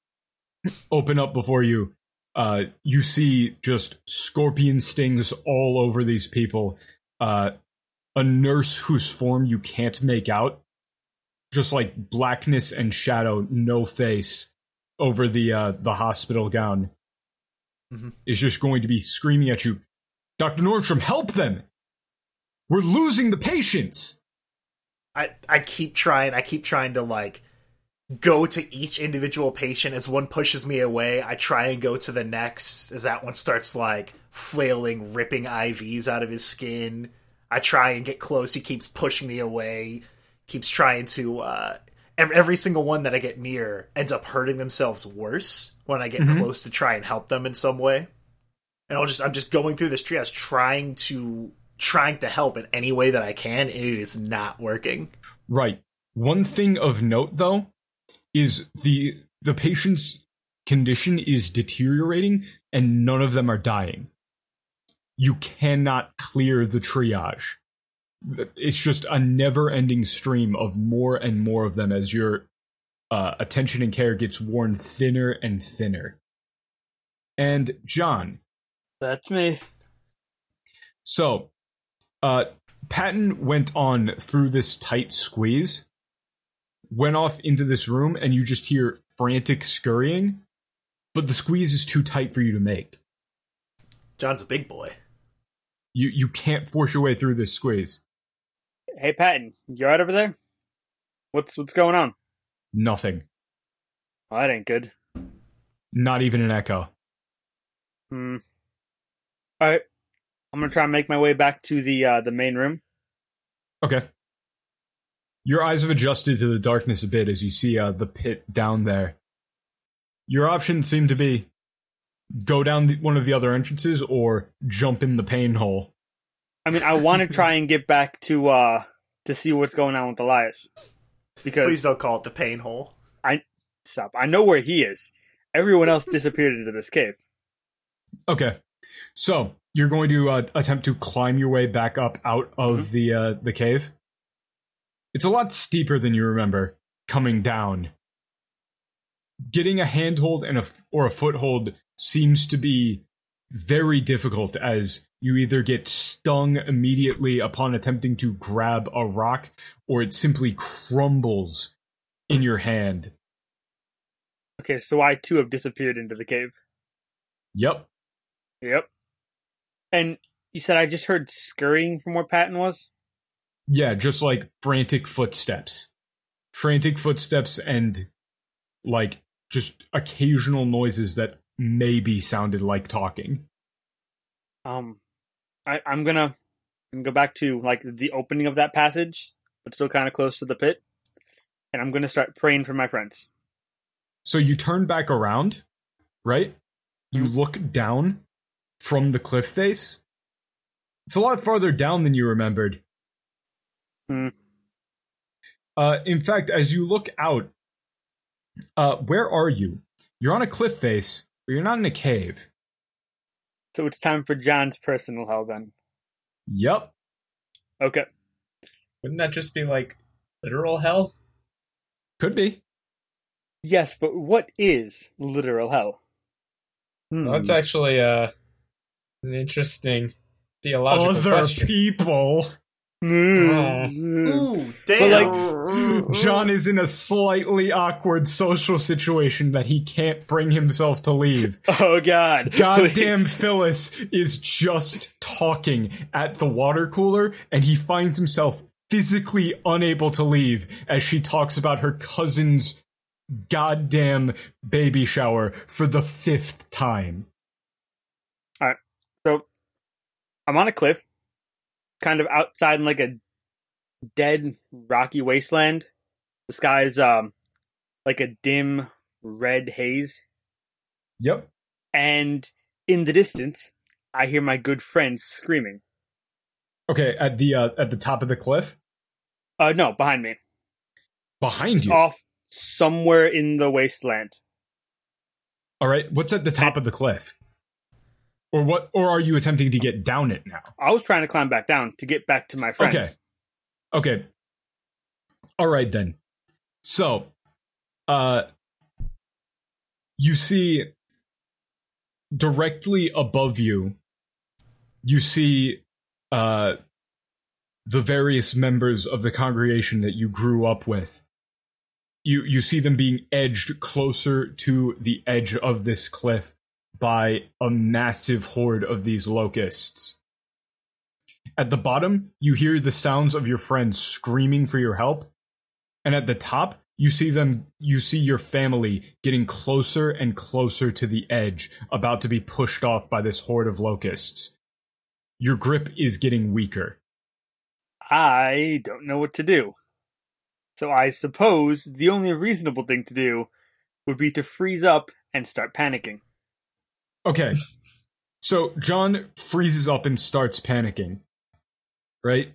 [SPEAKER 3] open up before you, you see just scorpion stings all over these people. A nurse whose form you can't make out. Just like blackness and shadow, no face over the hospital gown. Mm-hmm. Is just going to be screaming at you, Dr. Nordstrom, help them! We're losing the patients!
[SPEAKER 1] I keep trying to, like, go to each individual patient. As one pushes me away, I try and go to the next. As that one starts, like, flailing, ripping IVs out of his skin, I try and get close. He keeps pushing me away. Keeps trying to... every single one that I get near ends up hurting themselves worse when I get close to try and help them in some way. And I'm just going through this triage, trying to help in any way that I can, and it is not working.
[SPEAKER 3] Right. One thing of note, though, is the patient's condition is deteriorating, and none of them are dying. You cannot clear the triage. It's just a never-ending stream of more and more of them as your attention and care gets worn thinner and thinner. And, John,
[SPEAKER 4] That's me.
[SPEAKER 3] So, Patton went on through this tight squeeze, went off into this room, and you just hear frantic scurrying, but the squeeze is too tight for you to make.
[SPEAKER 1] John's a big boy.
[SPEAKER 3] You can't force your way through this squeeze.
[SPEAKER 4] Hey, Patton, you alright over there? What's going on?
[SPEAKER 3] Nothing.
[SPEAKER 4] Oh, that ain't good.
[SPEAKER 3] Not even an echo.
[SPEAKER 4] Alright. I'm gonna try and make my way back to the main room.
[SPEAKER 3] Okay. Your eyes have adjusted to the darkness a bit as you see the pit down there. Your options seem to be go down one of the other entrances or jump in the pain hole.
[SPEAKER 4] I mean, I want to try and get back to see what's going on with Elias. Because
[SPEAKER 1] Please don't call it the pain hole.
[SPEAKER 4] Stop. I know where he is. Everyone else disappeared into this cave.
[SPEAKER 3] Okay. So, you're going to attempt to climb your way back up out of the cave. It's a lot steeper than you remember coming down. Getting a handhold and or a foothold seems to be very difficult as you either get stung immediately upon attempting to grab a rock or it simply crumbles in your hand.
[SPEAKER 4] Okay, so I too have disappeared into the cave.
[SPEAKER 3] Yep.
[SPEAKER 4] Yep. And you said I just heard scurrying from where Patton was?
[SPEAKER 3] Yeah, just like frantic footsteps. Frantic footsteps and like just occasional noises that maybe sounded like talking.
[SPEAKER 4] I'm gonna go back to like the opening of that passage, but still kind of close to the pit, and I'm gonna start praying for my friends.
[SPEAKER 3] So you turn back around, right? You look down from the cliff face. It's a lot farther down than you remembered. In fact, as you look out, where are you? You're on a cliff face, but you're not in a cave.
[SPEAKER 4] So it's time for John's personal hell then.
[SPEAKER 3] Yep.
[SPEAKER 4] Okay.
[SPEAKER 2] Wouldn't that just be like literal hell?
[SPEAKER 3] Could be.
[SPEAKER 4] Yes, but what is literal hell?
[SPEAKER 2] Well, that's actually an interesting theological
[SPEAKER 3] Other
[SPEAKER 2] question.
[SPEAKER 3] people.
[SPEAKER 1] Ooh,
[SPEAKER 4] But
[SPEAKER 1] damn.
[SPEAKER 3] John is in a slightly awkward social situation that he can't bring himself to leave.
[SPEAKER 4] Oh God!
[SPEAKER 3] Goddamn
[SPEAKER 4] Please.
[SPEAKER 3] Phyllis is just talking at the water cooler, and he finds himself physically unable to leave as she talks about her cousin's goddamn baby shower for the 5th time.
[SPEAKER 4] All right. So I'm on a cliff, kind of outside in like a dead rocky wasteland. The sky's like a dim red haze,
[SPEAKER 3] Yep.
[SPEAKER 4] and in the distance, I hear my good friends screaming.
[SPEAKER 3] Okay, at the top of the cliff?
[SPEAKER 4] No, behind me,
[SPEAKER 3] Behind you?
[SPEAKER 4] off somewhere in the wasteland.
[SPEAKER 3] Alright, what's at the top of the cliff? Or are you attempting to get down it now?
[SPEAKER 4] I was trying to climb back down to get back to my friends.
[SPEAKER 3] Okay. Alright then. So, you see directly above you, you see the various members of the congregation that you grew up with. You see them being edged closer to the edge of this cliff by a massive horde of these locusts. At the bottom, you hear the sounds of your friends screaming for your help, and at the top, you see your family getting closer and closer to the edge, about to be pushed off by this horde of locusts. Your grip is getting weaker.
[SPEAKER 4] I don't know what to do. So I suppose the only reasonable thing to do would be to freeze up and start panicking.
[SPEAKER 3] Okay. So John freezes up and starts panicking. Right?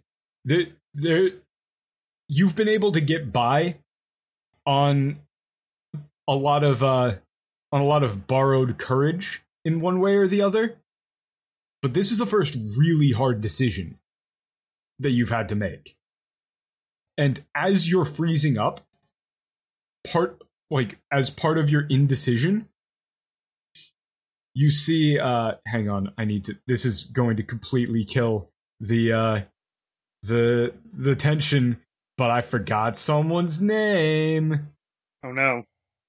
[SPEAKER 3] You've been able to get by on a lot of borrowed courage in one way or the other. But this is the first really hard decision that you've had to make. And as you're freezing up, as part of your indecision, You see, hang on, this is going to completely kill the tension, but I forgot someone's name.
[SPEAKER 4] Oh no.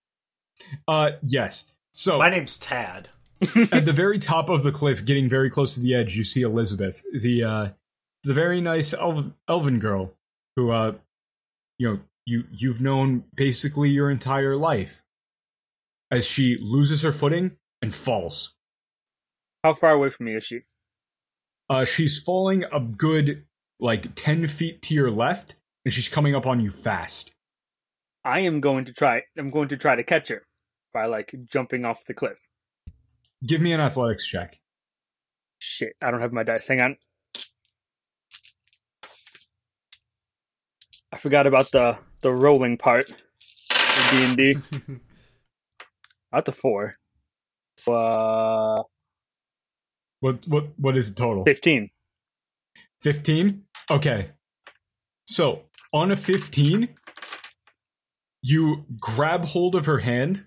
[SPEAKER 3] Yes. So
[SPEAKER 1] My name's Tad.
[SPEAKER 3] at the very top of the cliff, getting very close to the edge, you see Elizabeth, the very nice elven girl who, you've known basically your entire life, as she loses her footing and falls.
[SPEAKER 4] How far away from me is she?
[SPEAKER 3] She's falling a good, 10 feet to your left, and she's coming up on you fast.
[SPEAKER 4] I'm going to try to catch her by jumping off the cliff.
[SPEAKER 3] Give me an athletics check.
[SPEAKER 4] Shit, I don't have my dice. Hang on. I forgot about the rolling part of D&D. That's a 4. So,
[SPEAKER 3] What is the total?
[SPEAKER 4] 15.
[SPEAKER 3] 15? Okay. So, on a 15, you grab hold of her hand,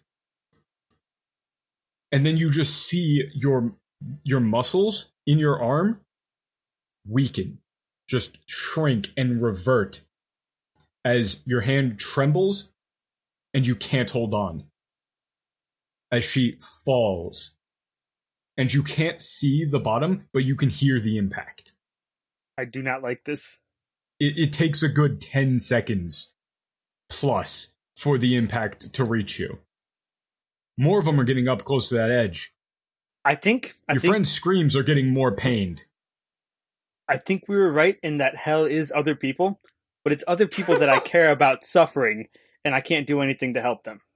[SPEAKER 3] and then you just see your muscles in your arm weaken, just shrink and revert as your hand trembles and you can't hold on. As she falls. And you can't see the bottom, but you can hear the impact.
[SPEAKER 4] I do not like this.
[SPEAKER 3] It takes a good 10 seconds plus for the impact to reach you. More of them are getting up close to that edge.
[SPEAKER 4] I think
[SPEAKER 3] friend's screams are getting more pained.
[SPEAKER 4] I think we were right in that hell is other people, but it's other people that I care about suffering, and I can't do anything to help them.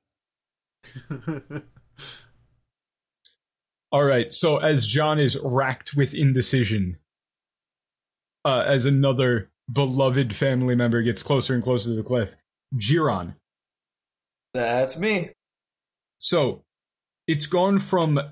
[SPEAKER 3] All right, so as John is racked with indecision, as another beloved family member gets closer and closer to the cliff, Jiran.
[SPEAKER 5] That's me.
[SPEAKER 3] So, it's gone from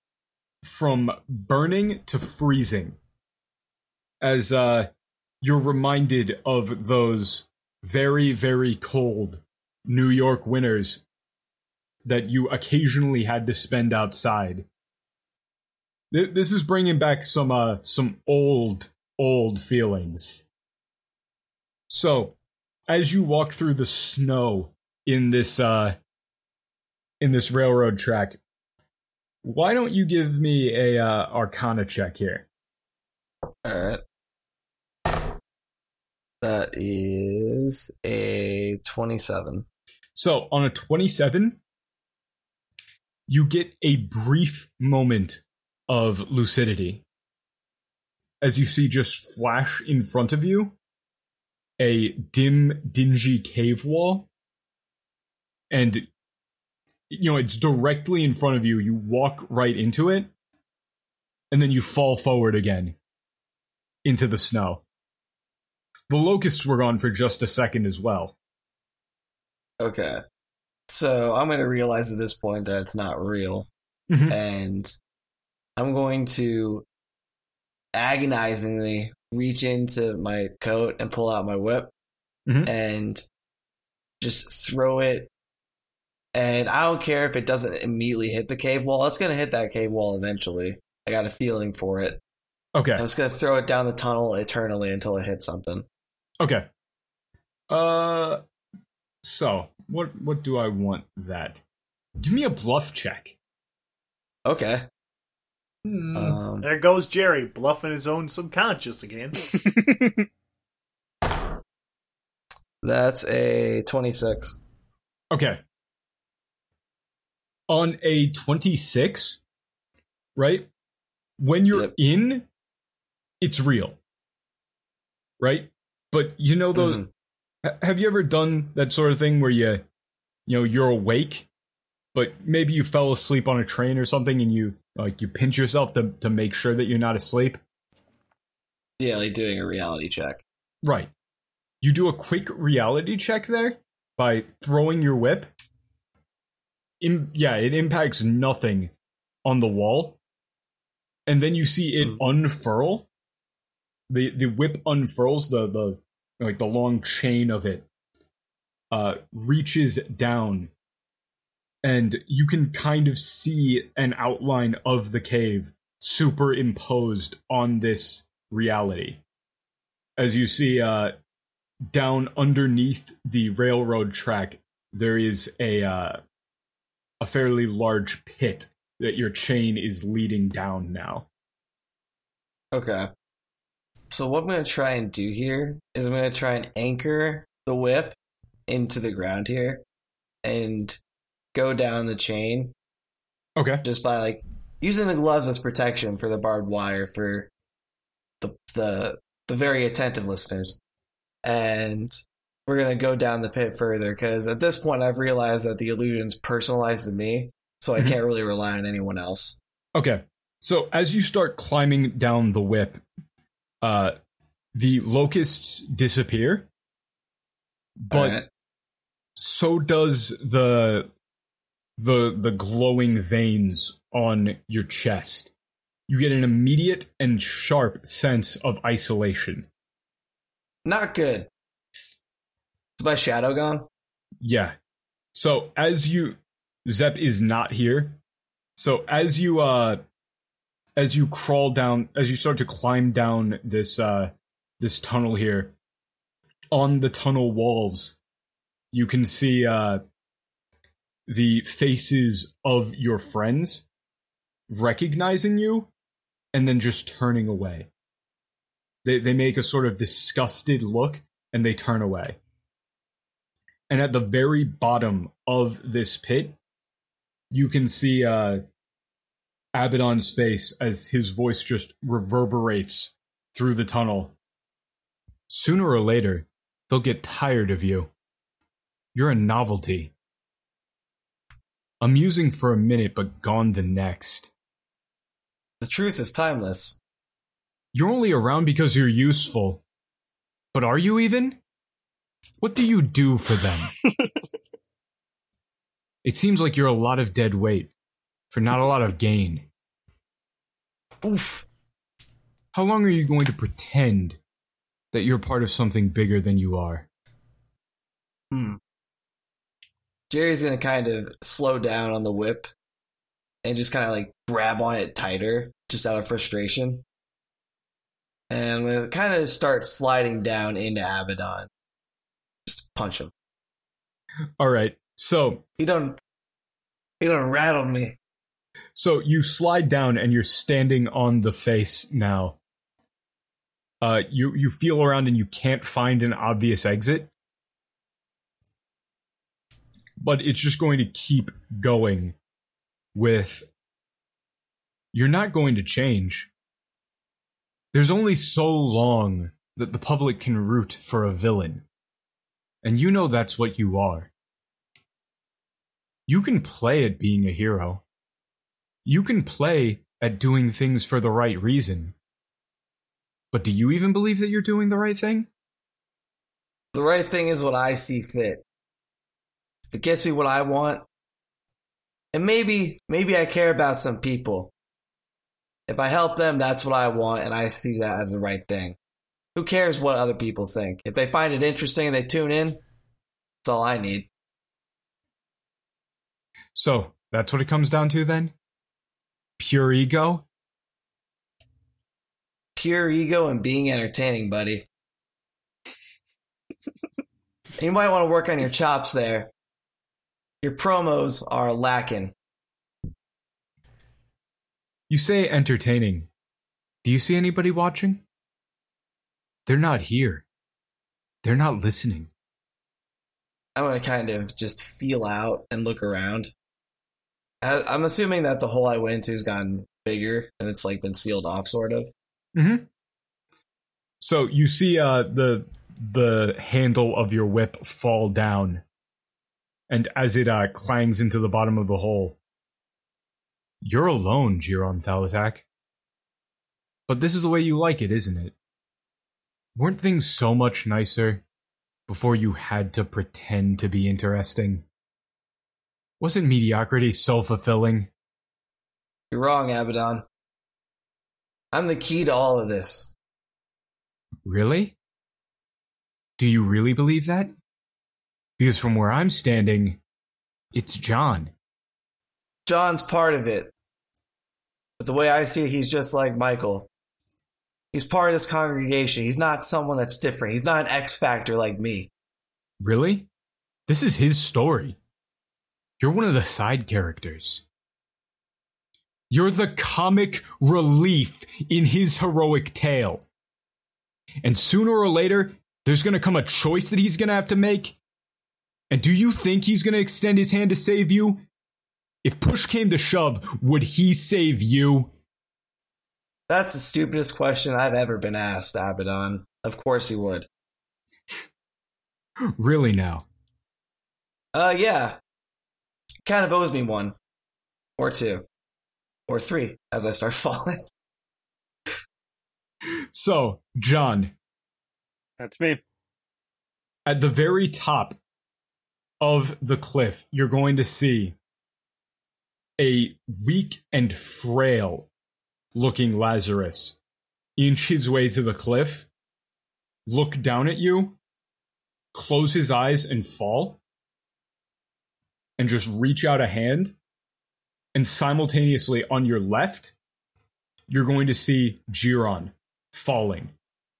[SPEAKER 3] burning to freezing, as you're reminded of those very, very cold New York winters that you occasionally had to spend outside. This is bringing back some old feelings. So, as you walk through the snow in this railroad track, why don't you give me a Arcana check here?
[SPEAKER 5] Alright. That is a 27.
[SPEAKER 3] So, on a 27, you get a brief moment of lucidity as you see just flash in front of you a dim, dingy cave wall. And, it's directly in front of you. You walk right into it, and then you fall forward again into the snow. The locusts were gone for just a second as well.
[SPEAKER 5] Okay. So I'm going to realize at this point that it's not real.
[SPEAKER 3] Mhm.
[SPEAKER 5] And I'm going to agonizingly reach into my coat and pull out my whip
[SPEAKER 3] Mhm.
[SPEAKER 5] and just throw it. And I don't care if it doesn't immediately hit the cave wall. It's going to hit that cave wall eventually. I got a feeling for it.
[SPEAKER 3] Okay.
[SPEAKER 5] I'm just going to throw it down the tunnel eternally until it hits something.
[SPEAKER 3] Okay. So, what do I want that? Give me a bluff check.
[SPEAKER 5] Okay.
[SPEAKER 1] There goes Jerry, bluffing his own subconscious again.
[SPEAKER 5] That's a 26.
[SPEAKER 3] Okay. On a 26, right? When you're
[SPEAKER 5] Yep.
[SPEAKER 3] in, it's real. Right? But
[SPEAKER 5] Mhm.
[SPEAKER 3] have you ever done that sort of thing where you're awake, but maybe you fell asleep on a train or something and you pinch yourself to make sure that you're not asleep?
[SPEAKER 5] Yeah, like doing a reality check.
[SPEAKER 3] Right. You do a quick reality check there by throwing your whip. It impacts nothing on the wall. And then you see it unfurl. The whip unfurls, the long chain of it reaches down and you can kind of see an outline of the cave superimposed on this reality. As you see, down underneath the railroad track, there is a fairly large pit that your chain is leading down now.
[SPEAKER 5] Okay. So what I'm going to try and do here is I'm going to try and anchor the whip into the ground here and go down the chain.
[SPEAKER 3] Okay.
[SPEAKER 5] Just by like using the gloves as protection for the barbed wire for the very attentive listeners. And we're going to go down the pit further because at this point I've realized that the illusion's personalized to me, so I can't really rely on anyone else.
[SPEAKER 3] Okay. So as you start climbing down the whip, the locusts disappear, but
[SPEAKER 5] Right.
[SPEAKER 3] so does the glowing veins on your chest. You get an immediate and sharp sense of isolation.
[SPEAKER 5] Not good. Is my shadow gone?
[SPEAKER 3] Yeah. So Zep is not here. So as you crawl down, as you start to climb down this tunnel here, on the tunnel walls, you can see the faces of your friends recognizing you and then just turning away. They make a sort of disgusted look and they turn away. And at the very bottom of this pit, you can see Abaddon's face as his voice just reverberates through the tunnel. Sooner or later, they'll get tired of you. You're a novelty. Amusing for a minute, but gone the next.
[SPEAKER 5] The truth is timeless.
[SPEAKER 3] You're only around because you're useful. But are you even? What do you do for them? It seems like you're a lot of dead weight, for not a lot of gain. Oof. How long are you going to pretend that you're part of something bigger than you are?
[SPEAKER 5] Jerry's going to kind of slow down on the whip and just kind of like grab on it tighter, just out of frustration. And I'm going to kind of start sliding down into Abaddon. Just punch him.
[SPEAKER 3] All right, so
[SPEAKER 5] He done rattled me.
[SPEAKER 3] So you slide down and you're standing on the face now. You feel around and you can't find an obvious exit. But it's just going to keep going with, you're not going to change. There's only so long that the public can root for a villain. And you know that's what you are. You can play at being a hero. You can play at doing things for the right reason. But do you even believe that you're doing the right thing?
[SPEAKER 5] The right thing is what I see fit. If it gets me what I want, and maybe I care about some people. If I help them, that's what I want, and I see that as the right thing. Who cares what other people think? If they find it interesting and they tune in, that's all I need.
[SPEAKER 3] So, that's what it comes down to then? Pure ego?
[SPEAKER 5] Pure ego and being entertaining, buddy. You might want to work on your chops there. Your promos are lacking.
[SPEAKER 3] You say entertaining. Do you see anybody watching? They're not here. They're not listening.
[SPEAKER 5] I'm going to kind of just feel out and look around. I'm assuming that the hole I went into has gotten bigger and it's like been sealed off, sort of.
[SPEAKER 3] Mm-hmm. So you see the handle of your whip fall down, and as it clangs into the bottom of the hole, you're alone, Giron Thalatak. But this is the way you like it, isn't it? Weren't things so much nicer before you had to pretend to be interesting? Wasn't mediocrity self-fulfilling?
[SPEAKER 5] You're wrong, Abaddon. I'm the key to all of this.
[SPEAKER 3] Really? Do you really believe that? Because from where I'm standing, it's John.
[SPEAKER 5] John's part of it. But the way I see it, he's just like Michael. He's part of this congregation. He's not someone that's different. He's not an X Factor like me.
[SPEAKER 3] Really? This is his story. You're one of the side characters. You're the comic relief in his heroic tale. And sooner or later, there's going to come a choice that he's going to have to make. And do you think he's going to extend his hand to save you? If push came to shove, would he save you?
[SPEAKER 5] That's the stupidest question I've ever been asked, Abaddon. Of course he would.
[SPEAKER 3] Really now?
[SPEAKER 5] Yeah. Kind of owes me one. Or two. Or three, as I start falling.
[SPEAKER 3] So, John.
[SPEAKER 4] That's me.
[SPEAKER 3] At the very top of the cliff, you're going to see a weak and frail looking Lazarus inch his way to the cliff, look down at you, close his eyes and fall, and just reach out a hand, and simultaneously on your left, you're going to see Jiron falling.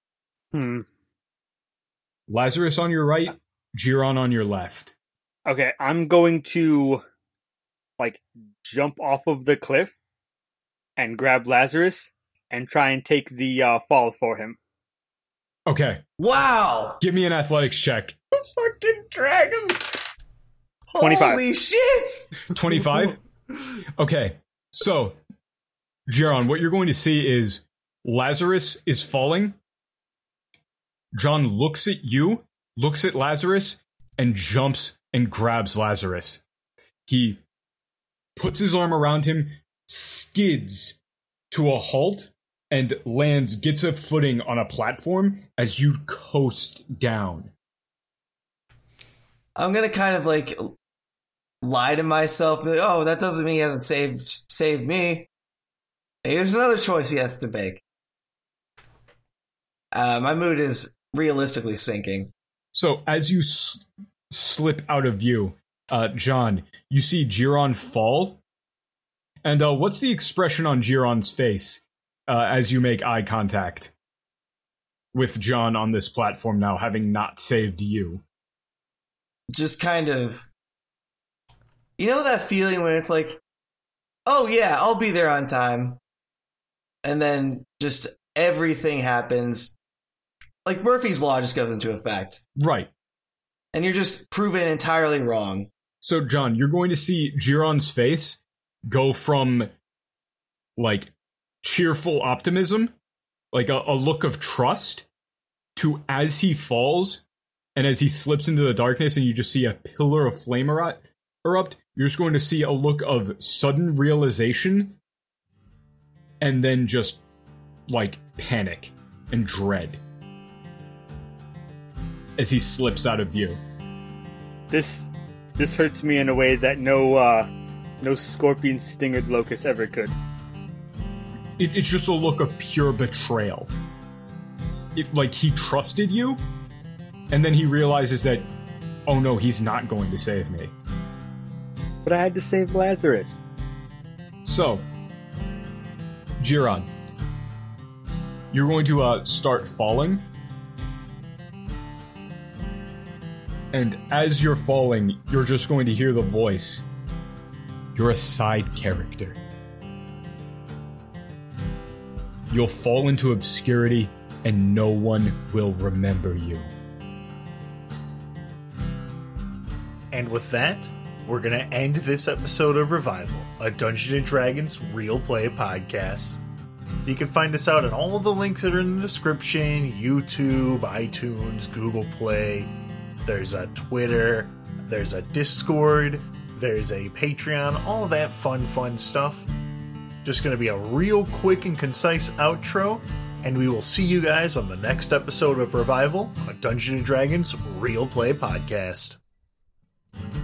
[SPEAKER 3] Lazarus on your right, Jiron on your left.
[SPEAKER 4] Okay, I'm going to, jump off of the cliff and grab Lazarus and try and take the fall for him.
[SPEAKER 3] Okay.
[SPEAKER 5] Wow!
[SPEAKER 3] Give me an athletics check.
[SPEAKER 2] Fucking dragon.
[SPEAKER 4] 25.
[SPEAKER 5] Holy shit!
[SPEAKER 3] 25? Okay. So, Jiron, what you're going to see is Lazarus is falling. John looks at you, looks at Lazarus, and jumps and grabs Lazarus. He puts his arm around him, skids to a halt, and lands, gets a footing on a platform as you coast down.
[SPEAKER 5] I'm gonna kind of lie to myself. Oh, that doesn't mean he hasn't saved me. Here's another choice he has to make. My mood is realistically sinking.
[SPEAKER 3] So as you slip out of view, John, you see Jiron fall. And what's the expression on Jiron's face as you make eye contact with John on this platform now, having not saved you?
[SPEAKER 5] Just kind of... You know that feeling when it's like, oh yeah, I'll be there on time. And then just everything happens. Like Murphy's Law just goes into effect.
[SPEAKER 3] Right.
[SPEAKER 5] And you're just proven entirely wrong.
[SPEAKER 3] So, John, you're going to see Jiron's face go from, cheerful optimism, a look of trust, to as he falls, and as he slips into the darkness and you just see a pillar of flame erupt, you're just going to see a look of sudden realization, and then just, panic and dread as he slips out of view.
[SPEAKER 4] This hurts me in a way that no scorpion stingered locust ever could.
[SPEAKER 3] It's just a look of pure betrayal. He trusted you, and then he realizes that, oh no, he's not going to save me.
[SPEAKER 4] But I had to save Lazarus.
[SPEAKER 3] So, Jiron, you're going to start falling. And as you're falling, you're just going to hear the voice. You're a side character. You'll fall into obscurity, and no one will remember you.
[SPEAKER 1] And with that, we're going to end this episode of Revival, a Dungeons & Dragons Real Play podcast. You can find us out on all the links that are in the description, YouTube, iTunes, Google Play. There's a Twitter, there's a Discord, there's a Patreon, all that fun stuff. Just going to be a real quick and concise outro, and we will see you guys on the next episode of Revival, a Dungeons & Dragons Real Play podcast.